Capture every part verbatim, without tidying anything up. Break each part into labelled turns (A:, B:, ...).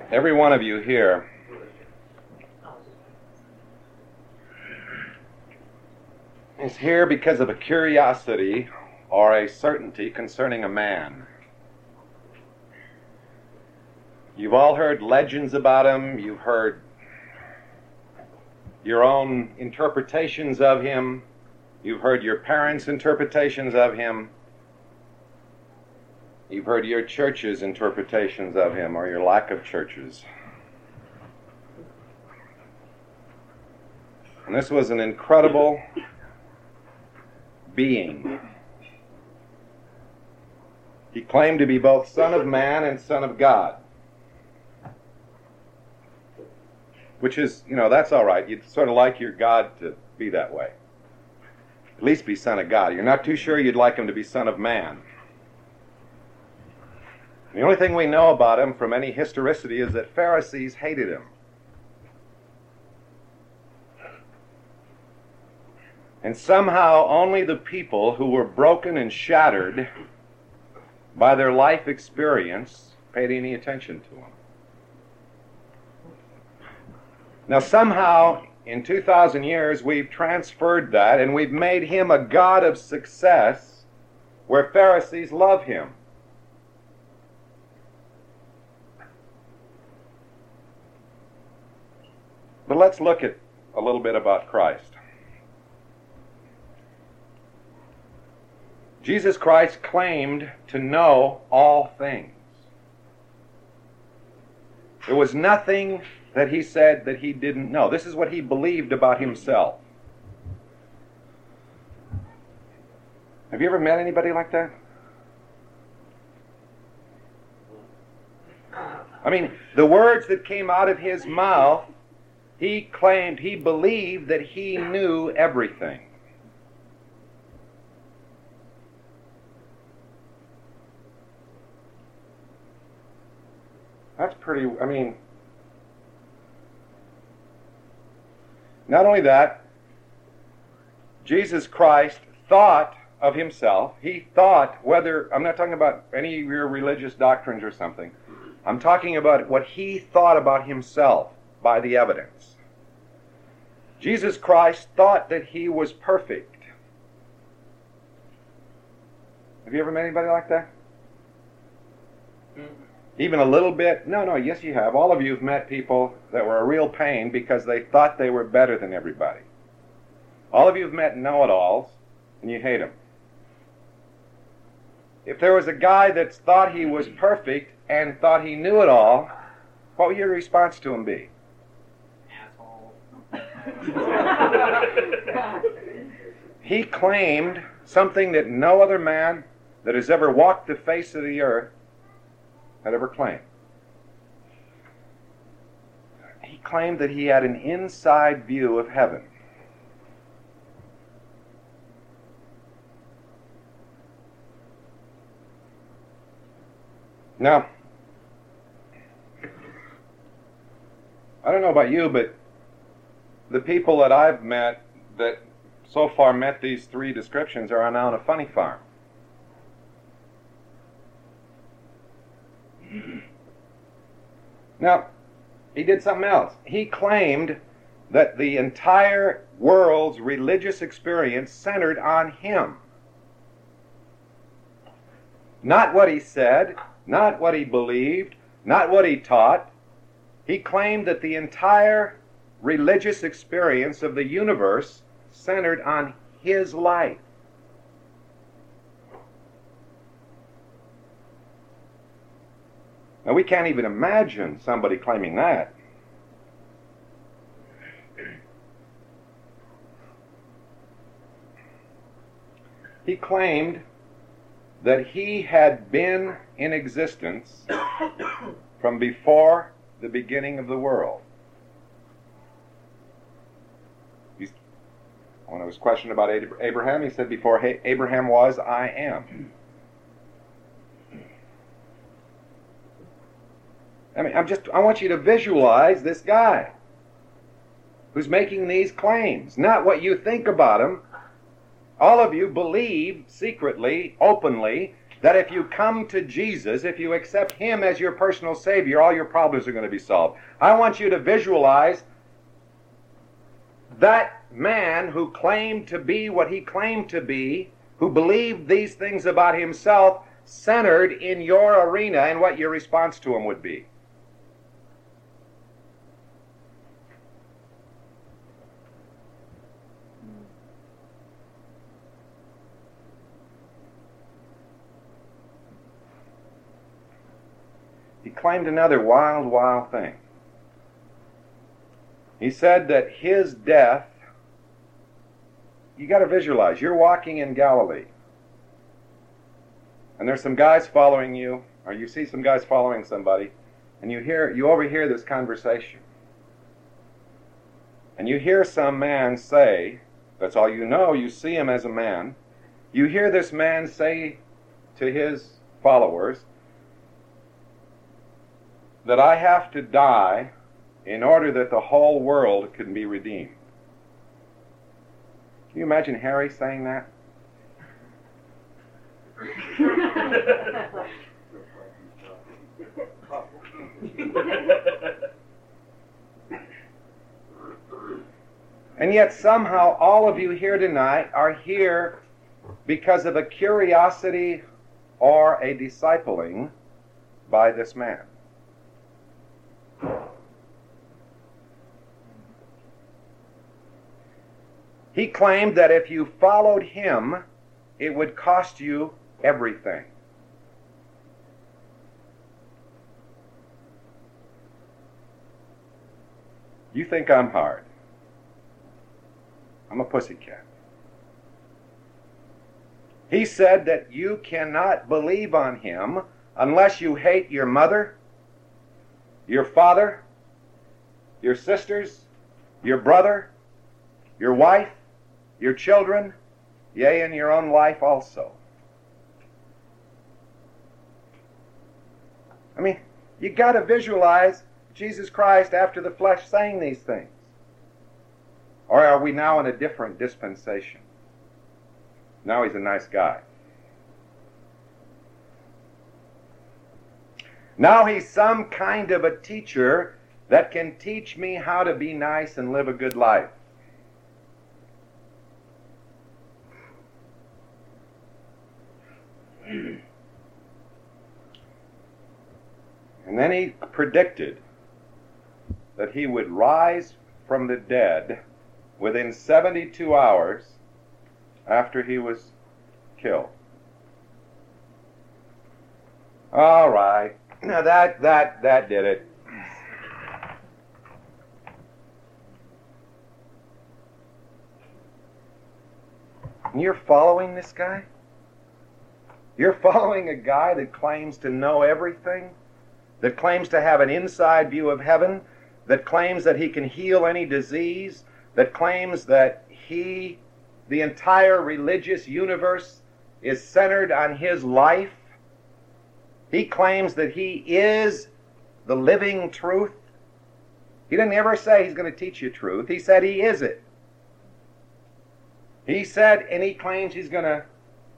A: Every one of you here is here because of a curiosity or a certainty concerning a man. You've all heard legends about him. You've heard your own interpretations of him. You've heard your parents' interpretations of him. You've heard your church's interpretations of him, or your lack of churches. And this was an incredible being. He claimed to be both Son of Man and Son of God. Which is, you know, that's all right. You'd sort of like your God to be that way. At least be Son of God. You're not too sure you'd like him to be Son of Man. The only thing we know about him from any historicity is that Pharisees hated him. And somehow only the people who were broken and shattered by their life experience paid any attention to him. Now somehow in two thousand years we've transferred that and we've made him a God of success where Pharisees love him. But let's look at a little bit about Christ. Jesus Christ claimed to know all things. There was nothing that he said that he didn't know. This is what he believed about himself. Have you ever met anybody like that? I mean, the words that came out of his mouth, he claimed, he believed that he knew everything. That's pretty, I mean, not only that, Jesus Christ thought of himself. He thought whether, I'm not talking about any of your religious doctrines or something. I'm talking about what he thought about himself by the evidence. Jesus Christ thought that he was perfect. Have you ever met anybody like that? Even a little bit? No, no, yes you have. All of you have met people that were a real pain because they thought they were better than everybody. All of you have met know-it-alls, and you hate them. If there was a guy that thought he was perfect and thought he knew it all, what would your response to him be? He claimed something that no other man that has ever walked the face of the earth had ever claimed. He claimed that he had an inside view of heaven. Now, I don't know about you, but the people that I've met that so far met these three descriptions are now on a funny farm. Now, he did something else. He claimed that the entire world's religious experience centered on him. Not what he said, not what he believed, not what he taught. He claimed that the entire religious experience of the universe centered on his life. Now, we can't even imagine somebody claiming that. He claimed that he had been in existence from before the beginning of the world. He's, when I was questioned about Abraham, he said, before Abraham was, I am. I mean, I'm just, I want you to visualize this guy who's making these claims, not what you think about him. All of you believe secretly, openly, that if you come to Jesus, if you accept Him as your personal Savior, all your problems are going to be solved. I want you to visualize that man who claimed to be what he claimed to be, who believed these things about himself, centered in your arena, and what your response to him would be. He claimed another wild, wild thing. He said that his death, you got to visualize, you're walking in Galilee, and there's some guys following you, or you see some guys following somebody, and you hear, you overhear this conversation. And you hear some man say, that's all you know, you see him as a man, you hear this man say to his followers, that I have to die in order that the whole world can be redeemed. Can you imagine Harry saying that? And yet somehow all of you here tonight are here because of a curiosity or a discipling by this man. He claimed that if you followed him, it would cost you everything. You think I'm hard. I'm a pussycat. He said that you cannot believe on him unless you hate your mother, your father, your sisters, your brother, your wife, your children, yea, and your own life also. I mean, you got to visualize Jesus Christ after the flesh saying these things. Or are we now in a different dispensation? Now he's a nice guy. Now he's some kind of a teacher that can teach me how to be nice and live a good life. And then he predicted that he would rise from the dead within seventy-two hours after he was killed. All right. Now that that that did it. And you're following this guy? You're following a guy that claims to know everything, that claims to have an inside view of heaven, that claims that he can heal any disease, that claims that he, the entire religious universe, is centered on his life. He claims that he is the living truth. He didn't ever say he's going to teach you truth. He said he is it. He said, and he claims he's going to...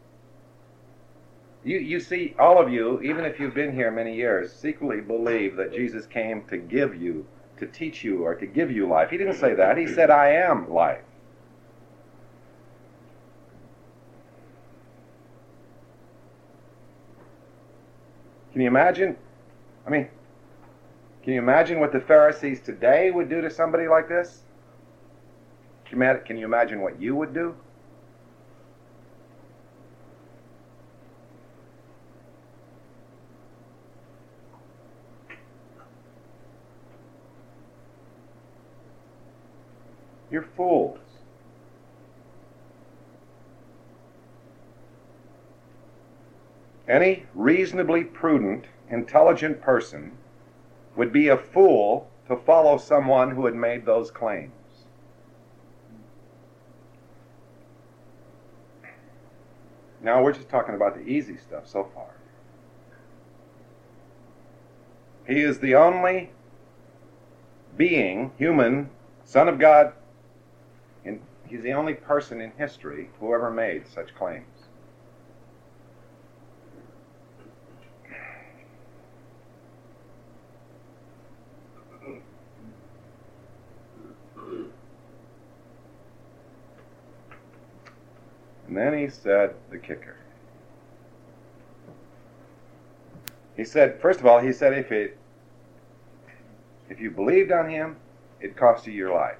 A: You, you see, all of you, even if you've been here many years, secretly believe that Jesus came to give you, to teach you, or to give you life. He didn't say that. He said, I am life. Can you imagine? I mean, can you imagine what the Pharisees today would do to somebody like this? Can you, can you imagine what you would do? You're fools. Any reasonably prudent, intelligent person would be a fool to follow someone who had made those claims. Now we're just talking about the easy stuff so far. He is the only being, human, Son of God, and he's the only person in history who ever made such claims. And then he said the kicker. He said, first of all, he said if it, if you believed on him, it cost you your life.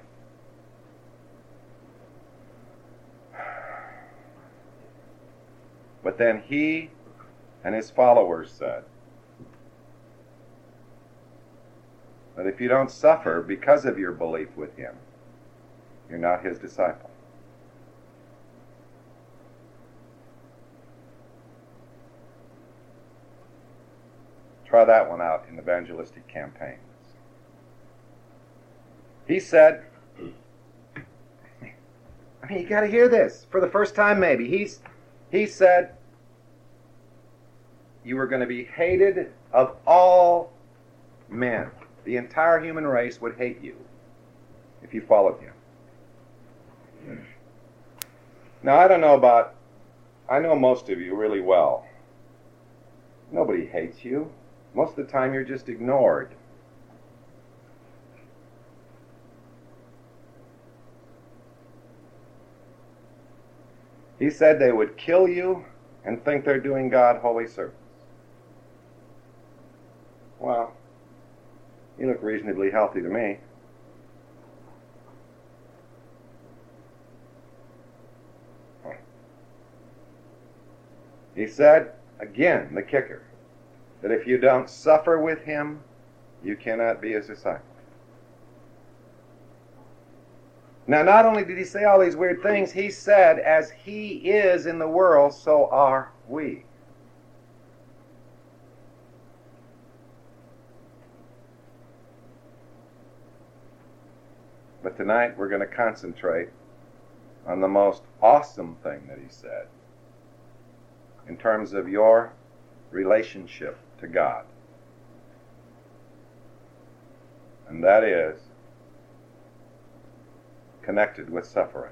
A: But then he and his followers said that if you don't suffer because of your belief with him, you're not his disciple. Try that one out in evangelistic campaigns. He said, I mean, you got to hear this for the first time maybe. He's, he said, you were going to be hated of all men. The entire human race would hate you if you followed him. Now, I don't know about, I know most of you really well. Nobody hates you. Most of the time you're just ignored. He said they would kill you and think they're doing God holy service. Well, you look reasonably healthy to me. He said, again, the kicker, that if you don't suffer with him, you cannot be his disciple. Now, not only did he say all these weird things, he said, as he is in the world, so are we. But tonight we're going to concentrate on the most awesome thing that he said in terms of your relationship to God. And that is connected with suffering.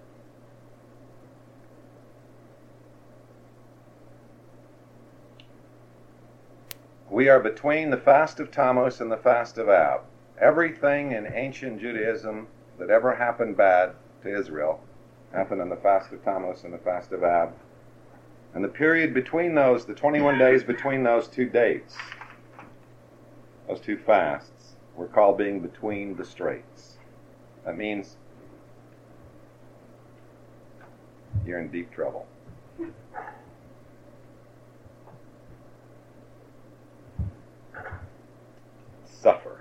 A: We are between the fast of Tammuz and the fast of Ab. Everything in ancient Judaism that ever happened bad to Israel happened on the fast of Tammuz and the fast of Ab. And the period between those, the twenty-one days between those two dates, those two fasts, were called being between the straits. That means you're in deep trouble. Suffer.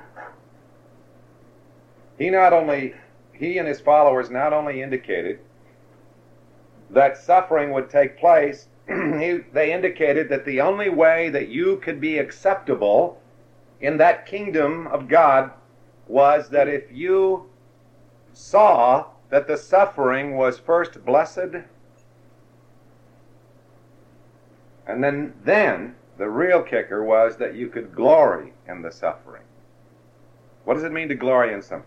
A: He not only, he and his followers not only indicated that suffering would take place, he, they indicated that the only way that you could be acceptable in that kingdom of God was that if you saw that the suffering was first blessed, and then, then the real kicker was that you could glory in the suffering. What does it mean to glory in something?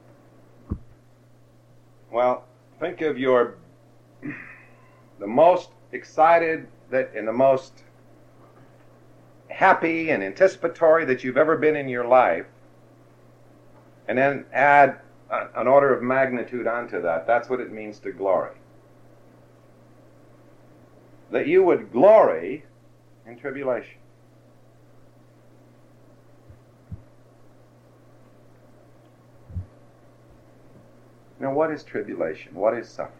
A: Well, think of your the most excited that and the most happy and anticipatory that you've ever been in your life, and then add a, an order of magnitude onto that. That's what it means to glory. That you would glory in tribulation. Now, what is tribulation? What is suffering?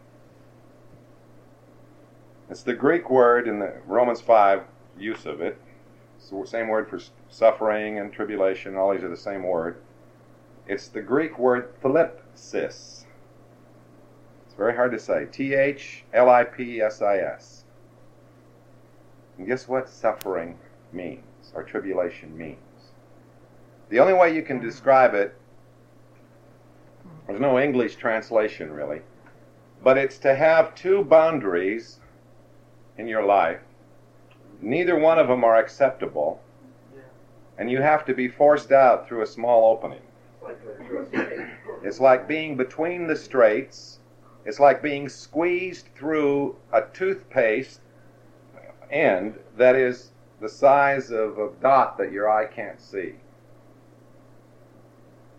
A: It's the Greek word in the Romans five use of it. It's the same word for suffering and tribulation. All these are the same word. It's the Greek word thlipsis. It's very hard to say. T H L I P S I S. And guess what suffering means, or tribulation means? The only way you can describe it, there's no English translation really, but it's to have two boundaries in your life. Neither one of them are acceptable, and you have to be forced out through a small opening. It's like being between the straits. It's like being squeezed through a toothpaste end that is the size of a dot that your eye can't see.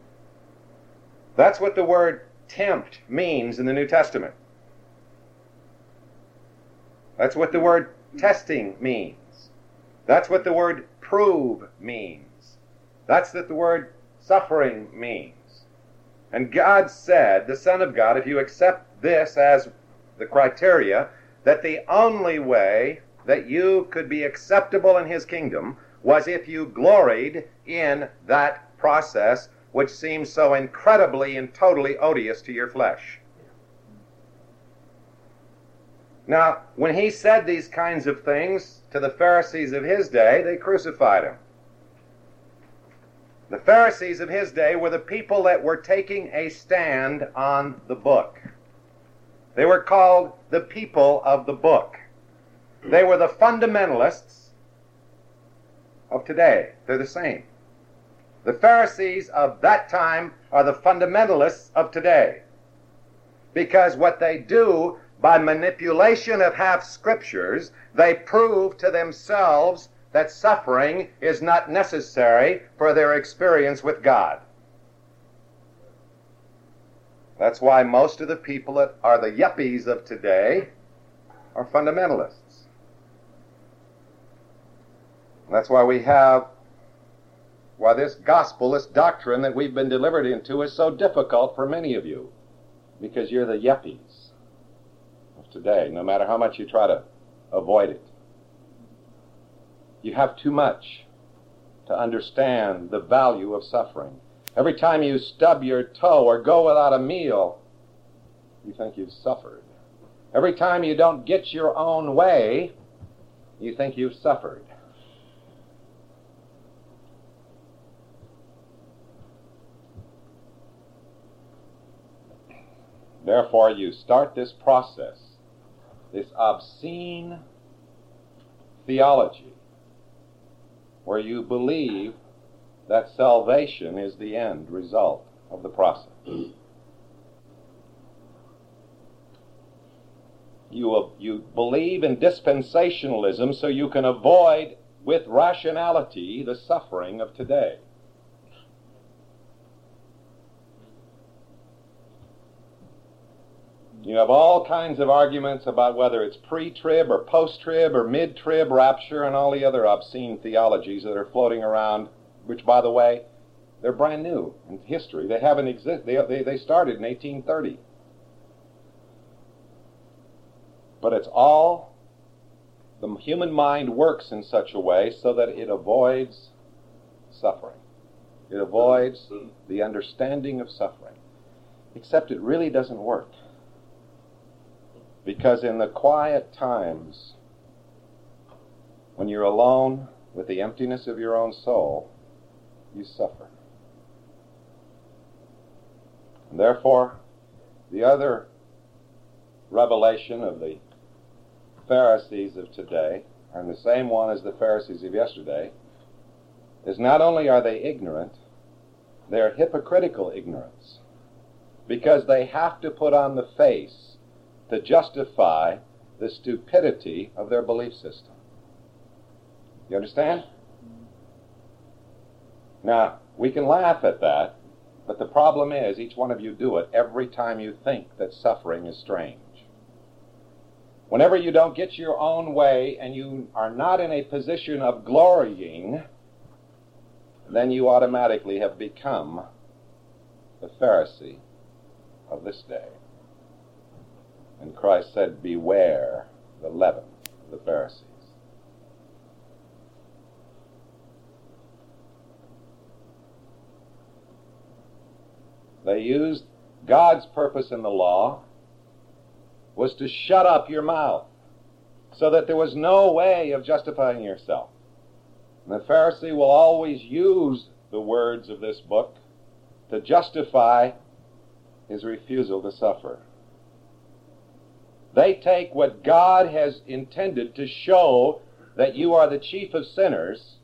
A: That's what the word tempt means in the New Testament. That's what the word testing means. That's what the word prove means. That's what the word suffering means. And God said, the Son of God, if you accept this as the criteria, that the only way that you could be acceptable in his kingdom was if you gloried in that process which seems so incredibly and totally odious to your flesh. Now, when he said these kinds of things to the Pharisees of his day, they crucified him. The Pharisees of his day were the people that were taking a stand on the book. They were called the people of the book. They were the fundamentalists of today. They're the same. The Pharisees of that time are the fundamentalists of today. Because what they do, by manipulation of half-scriptures, they prove to themselves that suffering is not necessary for their experience with God. That's why most of the people that are the yuppies of today are fundamentalists. That's why we have, why this gospel, this doctrine that we've been delivered into is so difficult for many of you. Because you're the yuppies of today, no matter how much you try to avoid it. You have too much to understand the value of suffering. Every time you stub your toe or go without a meal, you think you've suffered. Every time you don't get your own way, you think you've suffered. Therefore, you start this process, this obscene theology, where you believe that salvation is the end result of the process. You, you believe in dispensationalism so you can avoid with rationality the suffering of today. You have all kinds of arguments about whether it's pre-trib or post-trib or mid-trib rapture and all the other obscene theologies that are floating around, which, by the way, they're brand new in history. They haven't existed. They, they, they started in eighteen thirty. But it's all, the human mind works in such a way so that it avoids suffering. It avoids the understanding of suffering. Except it really doesn't work. Because in the quiet times, when you're alone with the emptiness of your own soul, you suffer. And therefore, the other revelation of the Pharisees of today, and the same one as the Pharisees of yesterday, is not only are they ignorant, they are hypocritical ignorance. Because they have to put on the face to justify the stupidity of their belief system. You understand? Now, we can laugh at that, but the problem is each one of you do it every time you think that suffering is strange. Whenever you don't get your own way and you are not in a position of glorying, then you automatically have become the Pharisee of this day. And Christ said, beware the leaven of the Pharisees. They used God's purpose in the law was to shut up your mouth so that there was no way of justifying yourself. And the Pharisee will always use the words of this book to justify his refusal to suffer. They take what God has intended to show that you are the chief of sinners.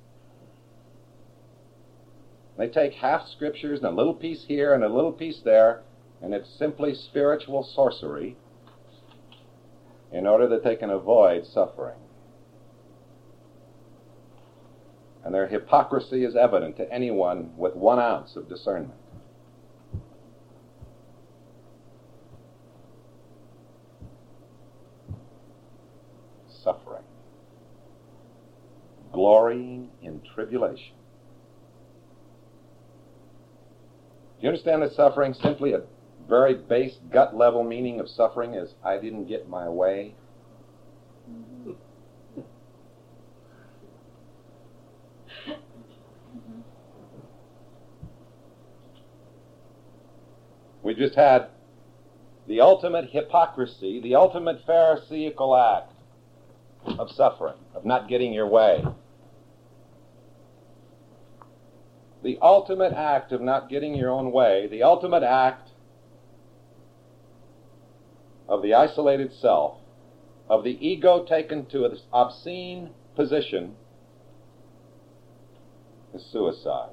A: They take half scriptures and a little piece here and a little piece there, and it's simply spiritual sorcery in order that they can avoid suffering. And their hypocrisy is evident to anyone with one ounce of discernment. glorying in tribulation. Do you understand that suffering, simply a very base gut level meaning of suffering is I didn't get my way? We just had the ultimate hypocrisy, the ultimate pharisaical act of suffering, of not getting your way. The ultimate act of not getting your own way, the ultimate act of the isolated self, of the ego taken to an obscene position, is suicide.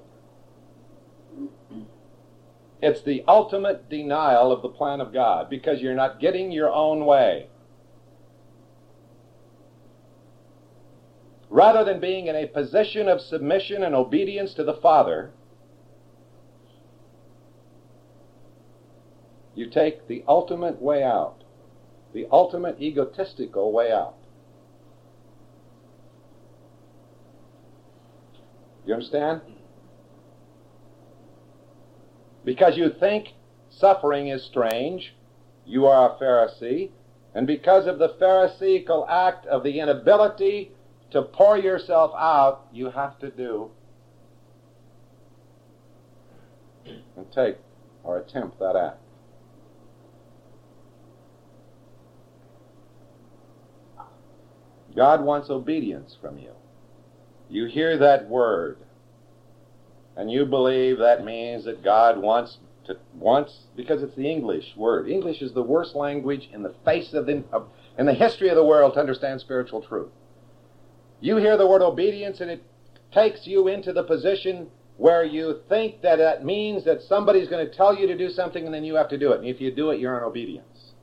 A: It's the ultimate denial of the plan of God, because you're not getting your own way. Rather than being in a position of submission and obedience to the Father, you take the ultimate way out, the ultimate egotistical way out. You understand? Because you think suffering is strange, you are a Pharisee, and because of the Pharisaical act of the inability to pour yourself out, you have to do and take or attempt that act. God wants obedience from you. You hear that word, and you believe that means that God wants to, wants, because it's the English word. English is the worst language in the face of the, of, in the history of the world to understand spiritual truth. You hear the word obedience, and it takes you into the position where you think that that means that somebody's going to tell you to do something, and then you have to do it. And if you do it, you're in obedience.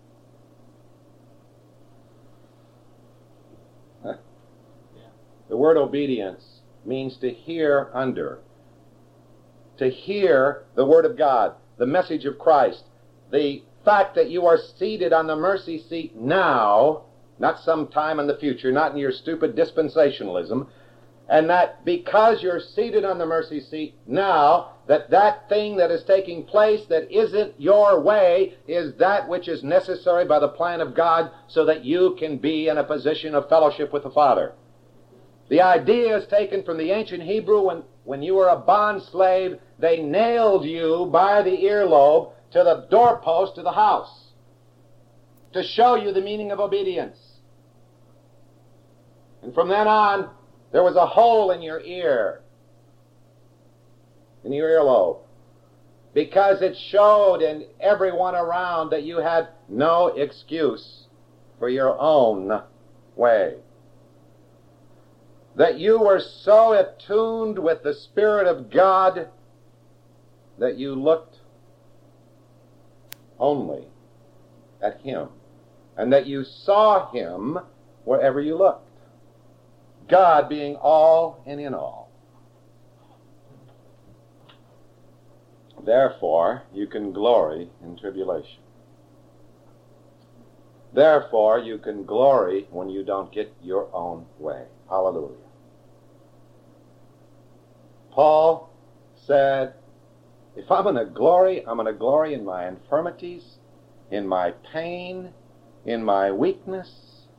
A: The word obedience means to hear under, to hear the Word of God, the message of Christ, the fact that you are seated on the mercy seat now, not sometime in the future, not in your stupid dispensationalism, and that because you're seated on the mercy seat now, that that thing that is taking place that isn't your way is that which is necessary by the plan of God so that you can be in a position of fellowship with the Father. The idea is taken from the ancient Hebrew. When, when you were a bond slave, they nailed you by the earlobe to the doorpost of the house to show you the meaning of obedience. And from then on, there was a hole in your ear, in your earlobe, because it showed in everyone around that you had no excuse for your own way. That you were so attuned with the Spirit of God that you looked only at Him, and that you saw Him wherever you looked, God being all and in all. Therefore, you can glory in tribulation. Therefore, you can glory when you don't get your own way. Hallelujah. Paul said, if I'm going to glory, I'm going to glory in my infirmities, in my pain, in my weakness.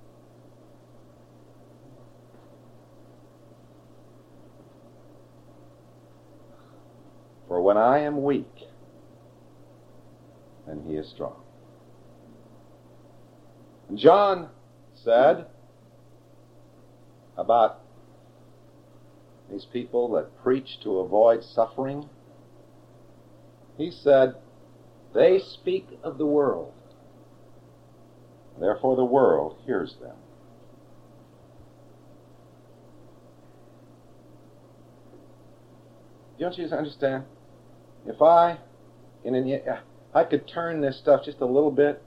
A: For when I am weak, then He is strong. John said about these people that preach to avoid suffering, he said, they speak of the world, therefore the world hears them. Don't you understand? If I, in an, I could turn this stuff just a little bit.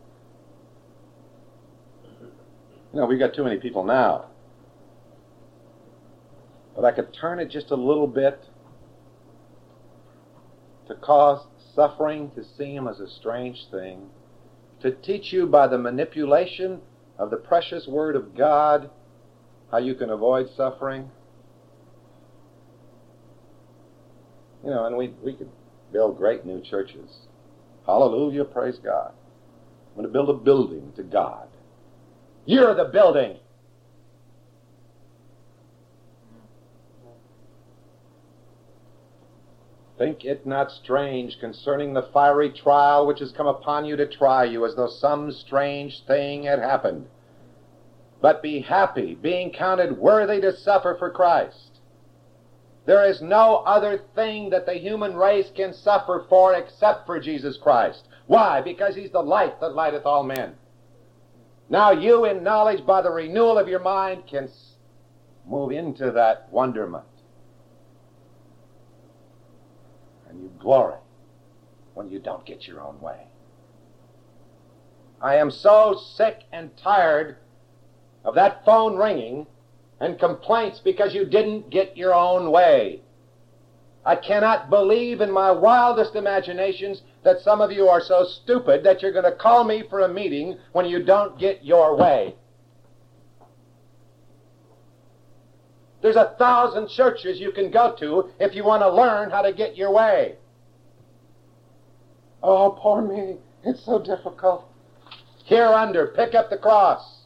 A: You know, we've got too many people now. But I could turn it just a little bit to cause suffering to seem as a strange thing, to teach you by the manipulation of the precious Word of God how you can avoid suffering. You know, and we, we could build great new churches. Hallelujah, praise God. I'm going to build a building to God. You're the building. Think it not strange concerning the fiery trial which has come upon you to try you, as though some strange thing had happened. But be happy, being counted worthy to suffer for Christ. There is no other thing that the human race can suffer for except for Jesus Christ. Why? Because he's the light that lighteth all men. Now you, in knowledge by the renewal of your mind, can move into that wonderment. And you glory when you don't get your own way. I am so sick and tired of that phone ringing and complaints because you didn't get your own way. I cannot believe in my wildest imaginations that some of you are so stupid that you're going to call me for a meeting when you don't get your way. There's a thousand churches you can go to if you want to learn how to get your way. Oh, poor me. It's so difficult. Here under, pick up the cross.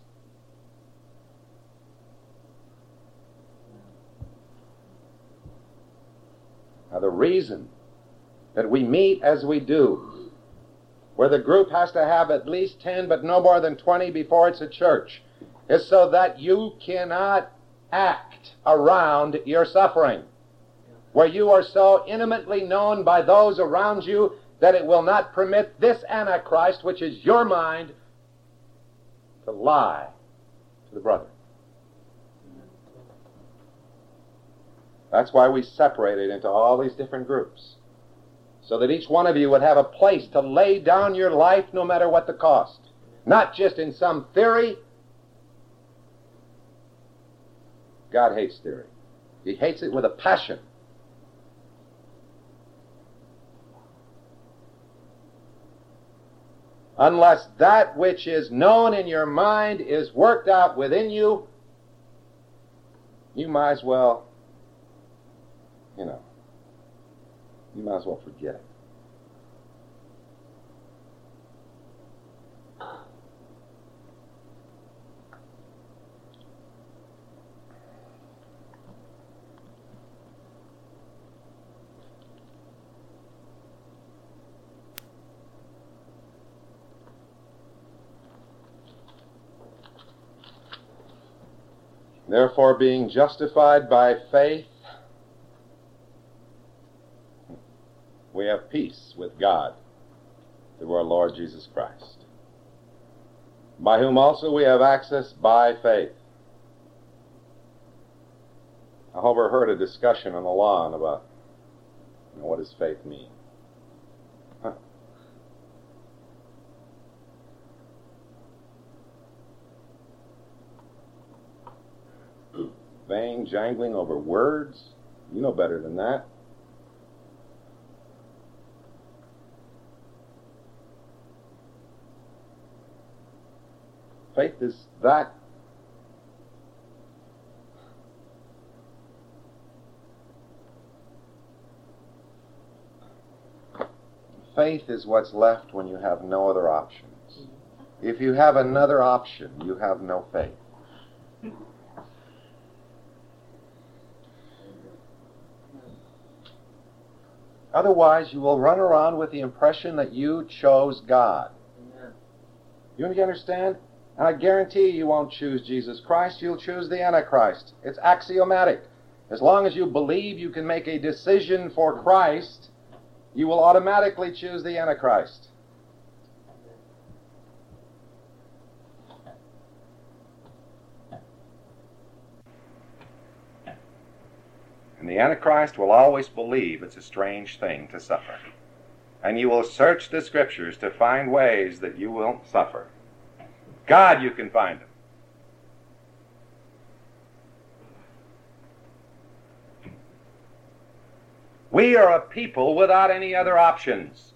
A: Now, the reason that we meet as we do, where the group has to have at least ten but no more than twenty before it's a church, is so that you cannot act around your suffering, where you are so intimately known by those around you that it will not permit this Antichrist, which is your mind, to lie to the brother. That's why we separated into all these different groups, so that each one of you would have a place to lay down your life no matter what the cost, not just in some theory. God hates theory. He hates it with a passion. Unless that which is known in your mind is worked out within you, you might as well, you know, you might as well forget it. Therefore, being justified by faith, we have peace with God through our Lord Jesus Christ, by whom also we have access by faith. I overheard a discussion on the lawn about, you know, what does faith mean? Huh. Vain jangling over words. You know better than that. Faith is that. Faith is what's left when you have no other options. If you have another option, you have no faith. Otherwise, you will run around with the impression that you chose God. Amen. You understand? And I guarantee you won't choose Jesus Christ, you'll choose the Antichrist. It's axiomatic. As long as you believe you can make a decision for Christ, you will automatically choose the Antichrist. And the Antichrist will always believe it's a strange thing to suffer. And you will search the Scriptures to find ways that you will suffer. God, you can find them. We are a people without any other options.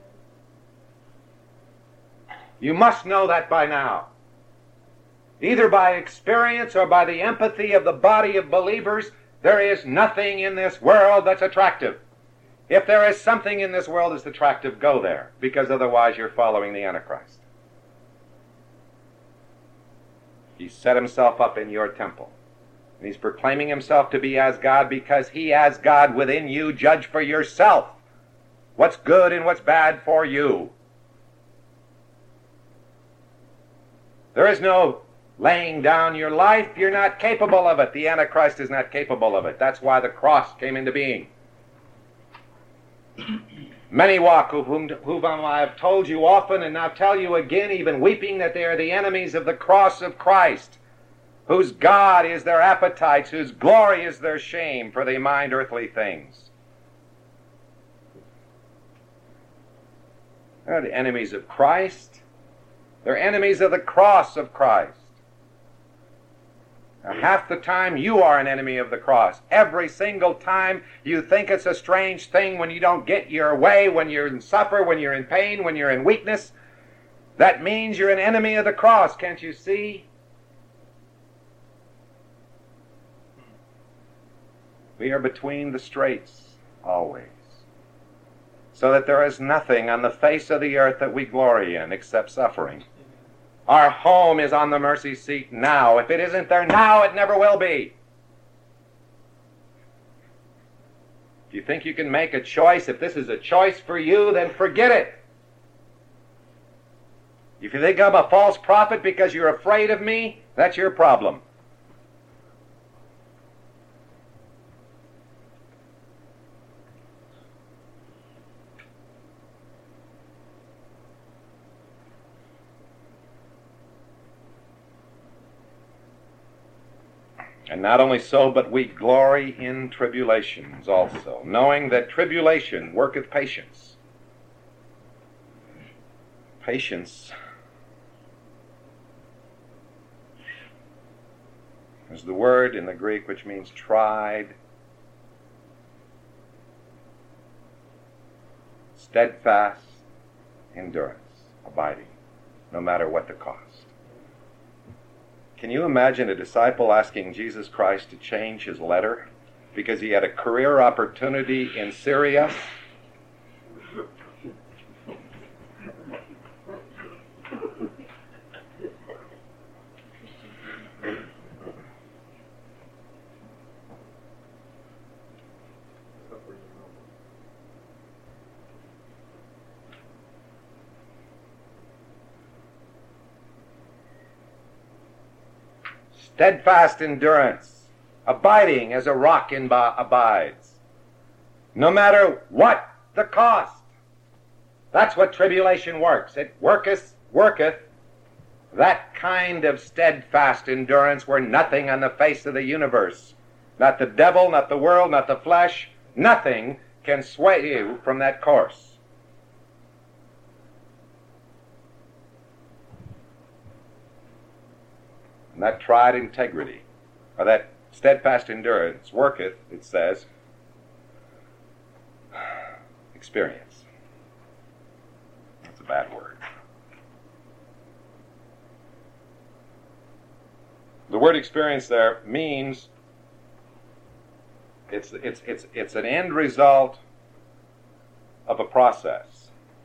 A: You must know that by now. Either by experience or by the empathy of the body of believers, there is nothing in this world that's attractive. If there is something in this world that's attractive, go there, because otherwise you're following the Antichrist. He set himself up in your temple. And he's proclaiming himself to be as God because he, as God within you, judge for yourself what's good and what's bad for you. There is no laying down your life. You're not capable of it. The Antichrist is not capable of it. That's why the cross came into being. Many walk, whom, whom I have told you often and now tell you again, even weeping, that they are the enemies of the cross of Christ, whose God is their appetites, whose glory is their shame, for they mind earthly things. They're the enemies of Christ. They're enemies of the cross of Christ. Now, half the time you are an enemy of the cross. Every single time you think it's a strange thing when you don't get your way, when you suffer, when you're in pain, when you're in weakness, that means you're an enemy of the cross. Can't you see? We are between the straits always, so that there is nothing on the face of the earth that we glory in except suffering. Our home is on the mercy seat now. If it isn't there now, it never will be. If you think you can make a choice, if this is a choice for you, then forget it. If you think I'm a false prophet because you're afraid of me, that's your problem. And not only so, but we glory in tribulations also, knowing that tribulation worketh patience. Patience is the word in the Greek which means tried, steadfast endurance, abiding, no matter what the cost. Can you imagine a disciple asking Jesus Christ to change his letter because he had a career opportunity in Syria? Steadfast endurance, abiding as a rock in ba- abides, no matter what the cost. That's what tribulation works. It worketh, worketh that kind of steadfast endurance where nothing on the face of the universe, not the devil, not the world, not the flesh, nothing can sway you from that course. And that tried integrity, or that steadfast endurance, worketh, it says, experience. That's a bad word. The word experience there means it's it's it's it's an end result of a process.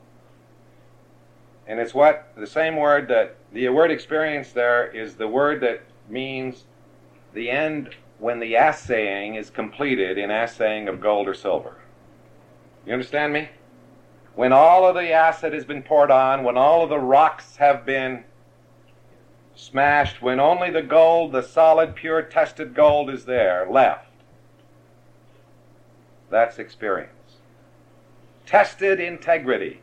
A: And it's what the same word that the word experience there is the word that means the end when the assaying is completed in assaying of gold or silver. You understand me? When all of the acid has been poured on, when all of the rocks have been smashed, when only the gold, the solid, pure, tested gold is there left. That's experience. Tested integrity.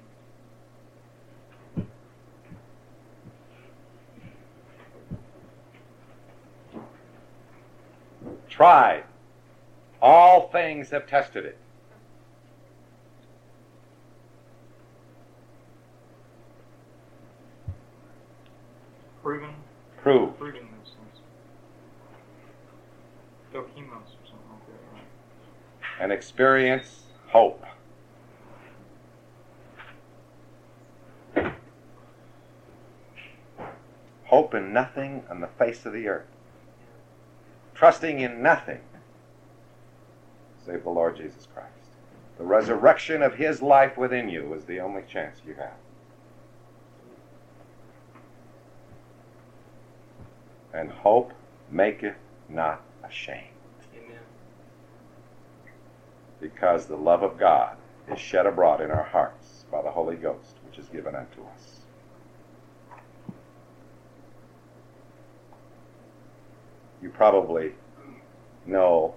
A: Tried. All things have tested it.
B: Proven?
A: Prove.
B: Proving those things. Dokimos or something like that, right?
A: And experience hope. Hope in nothing on the face of the earth. Trusting in nothing save the Lord Jesus Christ. The resurrection of His life within you is the only chance you have. And hope maketh not ashamed.
B: Amen.
A: Because the love of God is shed abroad in our hearts by the Holy Ghost, which is given unto us. You probably know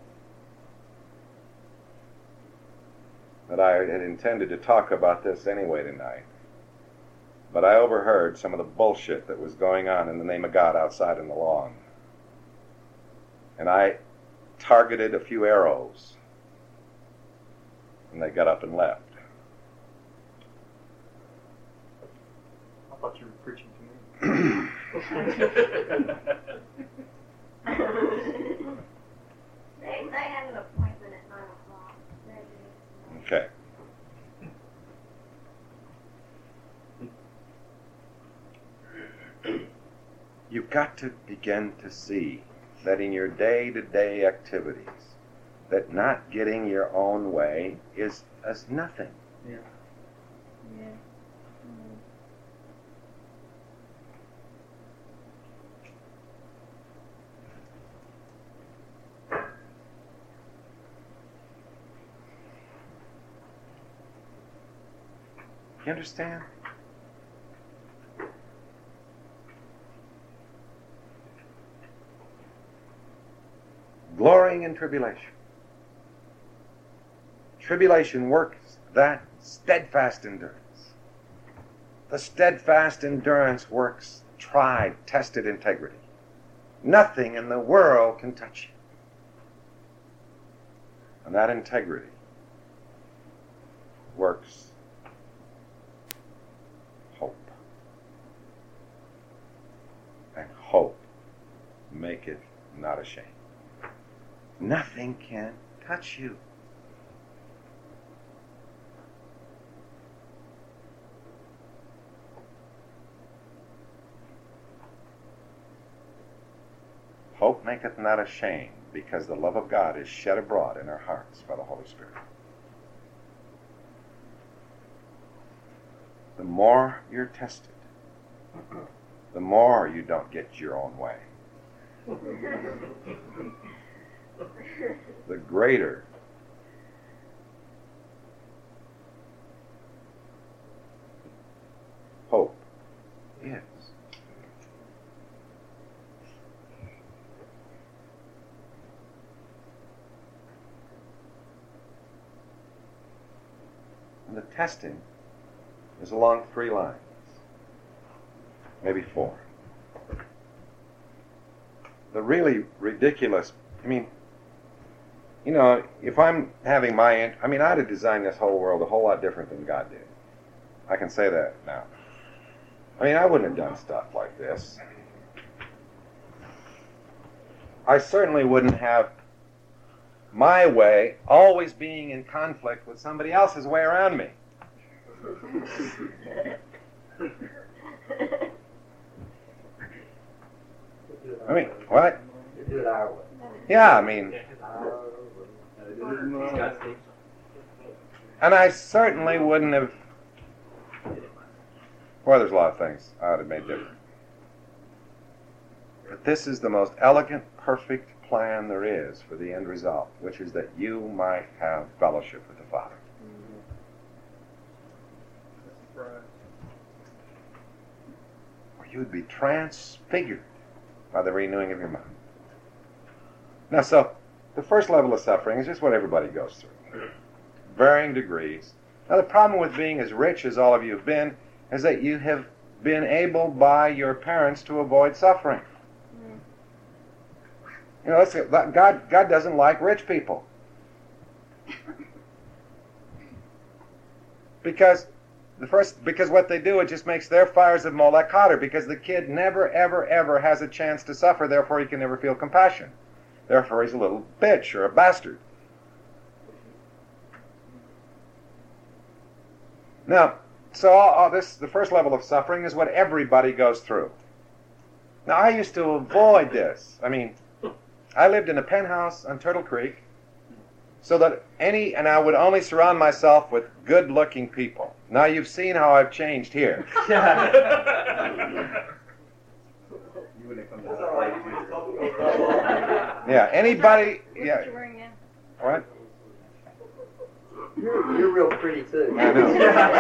A: that I had intended to talk about this anyway tonight, but I overheard some of the bullshit that was going on in the name of God outside in the lawn. And I targeted a few arrows, and they got up and left.
B: I thought you were preaching to me.
C: They, they had an appointment at nine o'clock.
A: Okay. You've got to begin to see that in your day-to-day activities, that not getting your own way is as nothing.
B: Yeah.
C: Yeah.
A: You understand? Glorying in tribulation. Tribulation works that steadfast endurance. The steadfast endurance works tried, tested integrity. Nothing in the world can touch you. And that integrity works hope. And hope maketh not ashamed. Nothing can touch you. Hope maketh not ashamed, because the love of God is shed abroad in our hearts by the Holy Spirit. The more you're tested, the more you don't get your own way. The greater hope is. And the testing is along three lines, maybe four. The really ridiculous, I mean, you know, if I'm having my, I mean, I'd have designed this whole world a whole lot different than God did. I can say that now. I mean, I wouldn't have done stuff like this. I certainly wouldn't have my way always being in conflict with somebody else's way around me. I mean, what?
D: Do it our way.
A: Yeah, I mean, and I certainly wouldn't have, well, there's a lot of things I would have made different. But this is the most elegant, perfect plan there is for the end result, which is that you might have fellowship with the Father. Or you would be transfigured by the renewing of your mind. Now, so, the first level of suffering is just what everybody goes through. Varying degrees. Now, the problem with being as rich as all of you have been is that you have been able by your parents to avoid suffering. You know, let's say, God, God doesn't like rich people. Because the first, because what they do, it just makes their fires of Molech hotter, because the kid never, ever, ever has a chance to suffer, therefore he can never feel compassion. Therefore he's a little bitch or a bastard. Now, so all, all this, the first level of suffering is what everybody goes through. Now, I used to avoid this. I mean, I lived in a penthouse on Turtle Creek, So that any, and I would only surround myself with good-looking people. Now you've seen how I've changed here. Yeah, anybody, yeah.
C: What you wearing now?
A: What?
D: You're, you're real pretty too.
A: I know.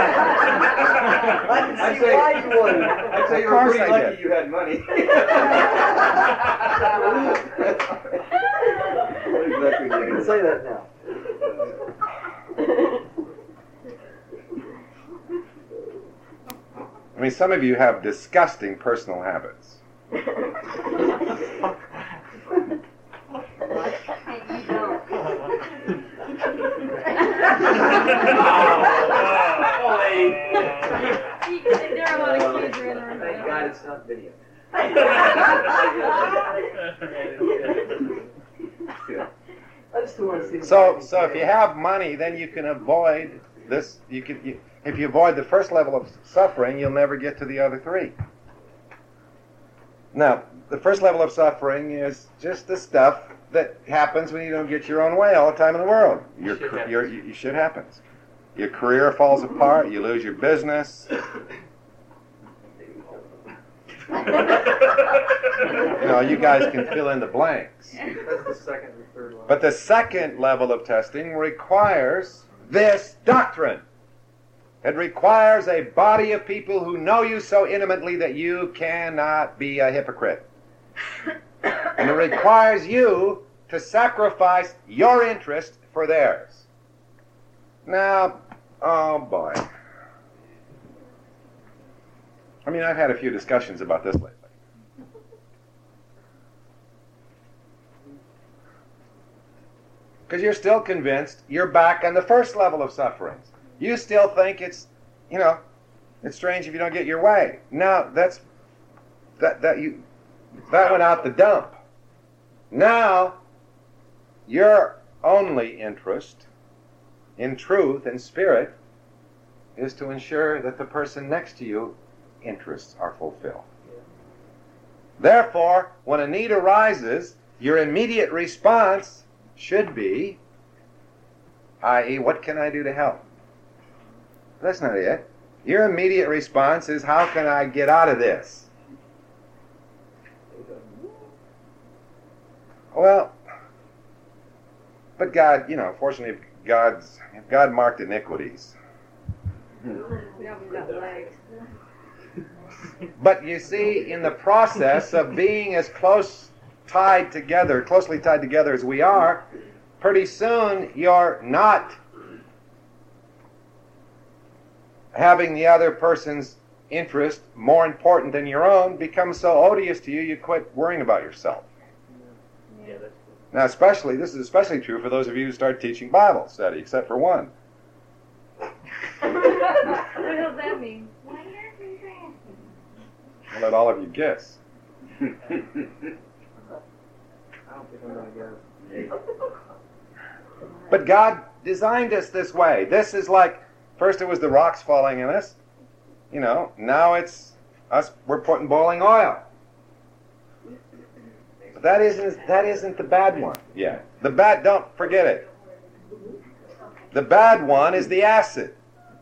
D: I can see why you would.
B: I'd say you
A: Of
B: were
A: course
B: pretty
A: I
B: lucky
A: did.
B: you had money.
D: You can say that now.
A: I mean, some of you have disgusting personal habits.
C: Hey, you don't. You- there are a lot of kids who are in the room.
D: Thank God it's not video. I just don't want to see the
A: So,
D: fucking
A: so if you have money, then you can avoid this. You can, you, if you avoid the first level of suffering, you'll never get to the other three. Now, the first level of suffering is just the stuff that happens when you don't get your own way all the time in the world. Your,
B: Shit
A: ca- your, your shit happens. Your career falls apart. You lose your business. You know, you guys can fill in the blanks.
B: That's the second or third one.
A: But the second level of testing requires this doctrine. It requires a body of people who know you so intimately that you cannot be a hypocrite. And it requires you to sacrifice your interest for theirs. Now, oh boy. I mean, I've had a few discussions about this lately. Because you're still convinced you're back on the first level of sufferings. You still think it's, you know, it's strange if you don't get your way. No, that's, that, that you, that went out the dump. Now, your only interest in truth and spirit is to ensure that the person next to you interests are fulfilled. Therefore, when a need arises, your immediate response should be, that is, what can I do to help? That's not it. Your immediate response is, how can I get out of this? Well, but God, you know, fortunately, if God's, if God marked iniquities.
C: We haven't got legs.
A: But you see, in the process of being as close tied together, closely tied together as we are, pretty soon you're not having the other person's interest more important than your own becomes so odious to you, you quit worrying about yourself.
D: Yeah, that's
A: Now, especially, this is especially true for those of you who start teaching Bible study, except for one.
C: What does that mean?
A: I'll let all of you guess.
B: I don't think I'm going to guess.
A: But God designed us this way. This is like, first it was the rocks falling in us. You know, now it's us, we're putting boiling oil. But that isn't, that isn't the bad one yet. The bad, don't forget it. The bad one is the acid.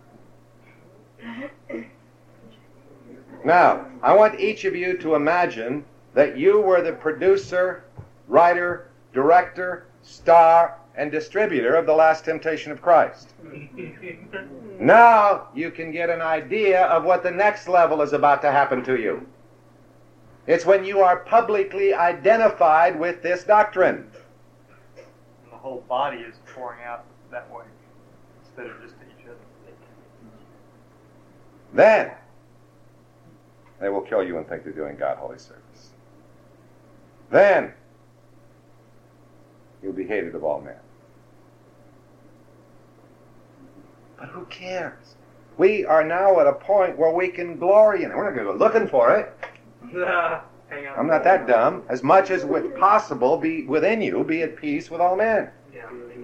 A: Now, I want each of you to imagine that you were the producer, writer, director, star, and distributor of The Last Temptation of Christ. Now you can get an idea of what the next level is about to happen to you. It's when you are publicly identified with this doctrine.
B: And the whole body is pouring out that way instead of just to each other.
A: Then they will kill you and think they're doing God holy service. Then you'll be hated of all men. But who cares? We are now at a point where we can glory in it. We're not going to go looking for it.
B: Hang on.
A: I'm not that dumb. As much as with possible be within you, be at peace with all men.
D: Yeah, amen.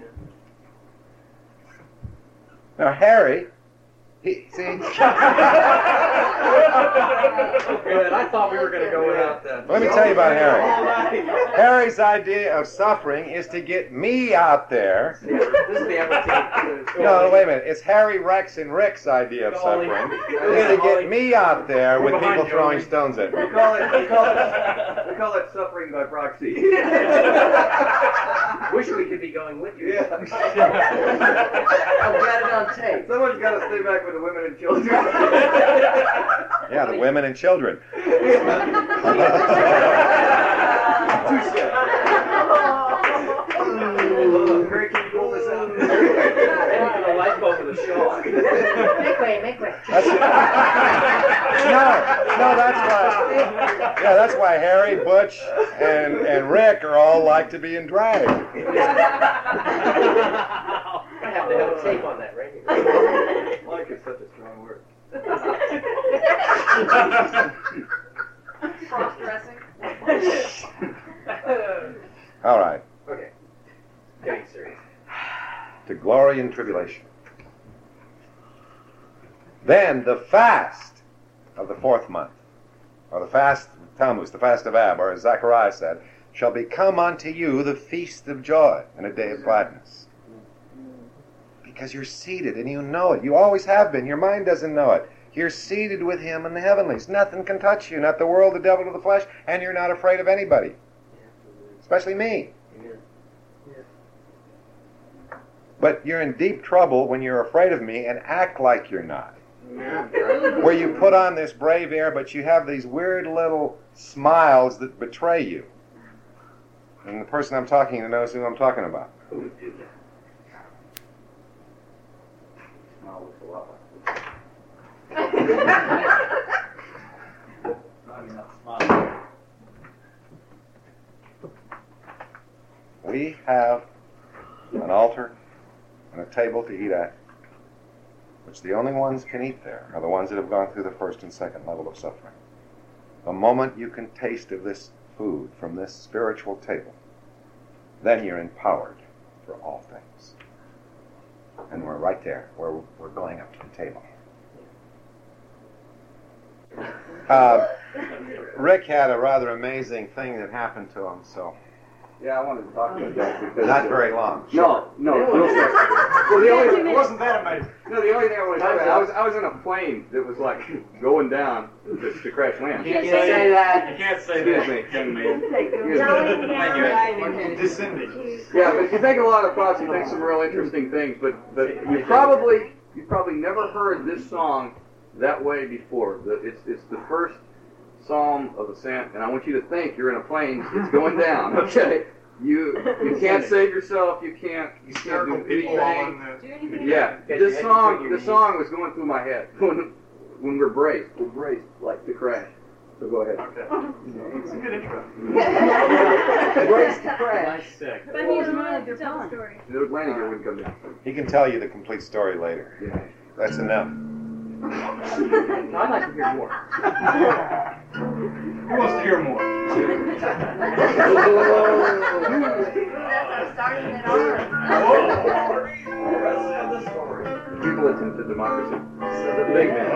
A: Now Harry, he, see,
E: Good. I thought we were going to go without that.
A: Let me tell you about Harry.
E: All right.
A: Harry's idea of suffering is to get me out there.
E: This is the empathy.
A: No, wait a minute. It's Harry, Rex, and Rick's idea of suffering. Is to get me out there with people throwing stones at me.
F: We call it, we call it, we call it suffering by proxy.
E: Wish we could be going with you.
F: Yeah.
D: I've got it on tape.
F: Someone's got to stay back with the women and children.
A: Yeah, the women and children.
F: Harry, can you pull this out?
E: And the light bulb with a shawl.
C: Make way, make way.
A: That's, no, no, that's why. Yeah, that's why Harry, Butch, and and Rick are all like to be in drag.
E: I have to have a tape on that right here.
F: Like is such a strong word.
C: Cross-dressing.
A: All right,
E: Okay. Getting serious.
A: to glory and tribulation. Then the fast of the fourth month, or the fast of Tammuz, the fast of Ab, or as Zechariah said, shall become unto you the feast of joy and a day of gladness. Because you're seated and you know it. You always have been. Your mind doesn't know it. You're seated with him in the heavenlies. Nothing can touch you, not the world, the devil, or the flesh, and you're not afraid of anybody, especially me. But you're in deep trouble when you're afraid of me and act like you're not. Where you put on this brave air, but you have these weird little smiles that betray you. And the person I'm talking to knows who I'm talking about.
E: Who would do that?
F: Smile looks a lot like
A: We have an altar and a table to eat at, which the only ones can eat there are the ones that have gone through the first and second level of suffering. The moment you can taste of this food from this spiritual table, then you're empowered for all things. And we're right there where we're going up to the table. Uh, Rick had a rather amazing thing that happened to him, so
F: Yeah, I wanted to talk about that because
A: not very long.
F: No, no, real short. Well, the only
B: It wasn't that amazing.
F: no, the only thing I want to talk about, I was I was in a plane that was like going down to, to crash land.
B: You
D: Can't say that.
B: You can't say
F: Excuse
B: that,
F: me.
B: young man.
F: Excuse me.
B: Thank you. Descending.
F: Yeah, but you think a lot of thoughts, you think some real interesting things, but but you probably you probably never heard this song that way before. The, it's it's the first psalm of ascent, and I want you to think you're in a plane. It's going down. Okay. You you can't save yourself. You can't you can't do anything. Yeah, this song the song was going through my head when when we're braced. We're braced like to crash. So go ahead.
B: Okay. It's a good intro.
D: Brace to crash.
E: Nice sick.
C: But he's not to tell the story.
F: The landing gear wouldn't come down.
A: He can tell you the complete story later.
F: Yeah.
A: That's enough.
E: I'd like to hear more.
B: Who wants to hear more?
C: That's our starting it on.
F: People attempted democracy. The big man.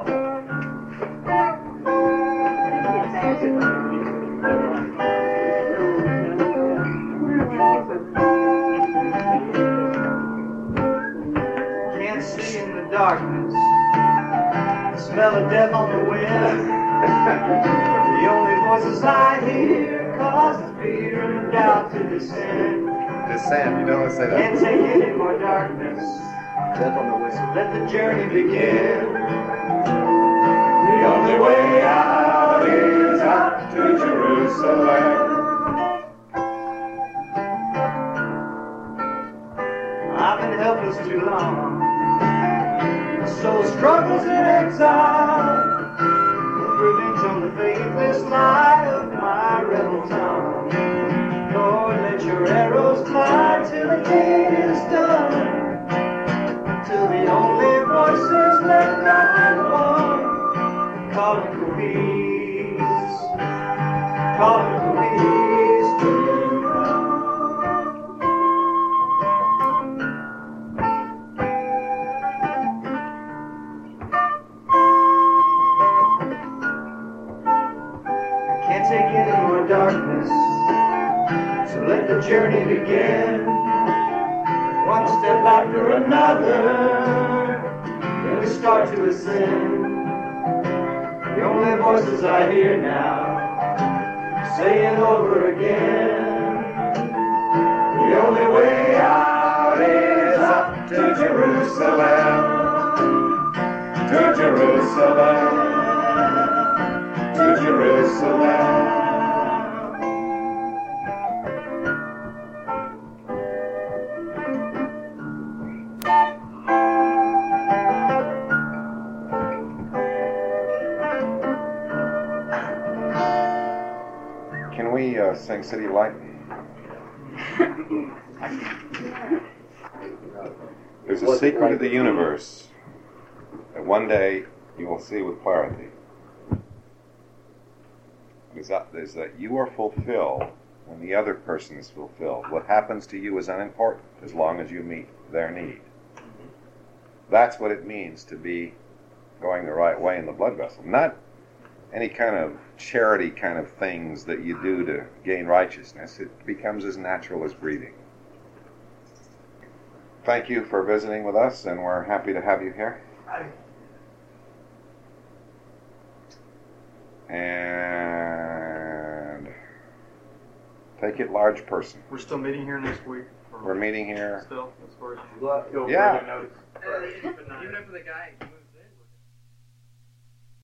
B: Can't see in the darkness. Smell of death on the wind. The only voices I hear causes fear and doubt to descend.
A: Descend, you don't want to say that.
B: Can't take any more darkness.
F: Death on the way.
B: So let the journey begin. The only way out is up to Jerusalem. I've been helpless too long. My soul struggles in exile. Revenge on the faithless lie of my rebel tongue. Lord, let your arrows fly till the deed is done. Till the only voices left are one. Calling for peace. Calling for peace to come. journey begin. One step after another, then we start to ascend. The only voices I hear now, saying over again, the only way out is up to Jerusalem, to Jerusalem, to Jerusalem.
A: Can we uh, sing City Light? There's a secret of the universe that one day you will see with clarity. Is that, is that you are fulfilled when the other person is fulfilled. What happens to you is unimportant as long as you meet their need. That's what it means to be going the right way in the blood vessel. Not any kind of charity kind of things that you do to gain righteousness. It becomes as natural as breathing. Thank you for visiting with us, and we're happy to have you here. And take it large person.
G: We're still meeting here next week.
A: We're meeting here.
G: Still, as far as
F: We'll have to go
A: Yeah.
F: further notice.
E: Even if the guy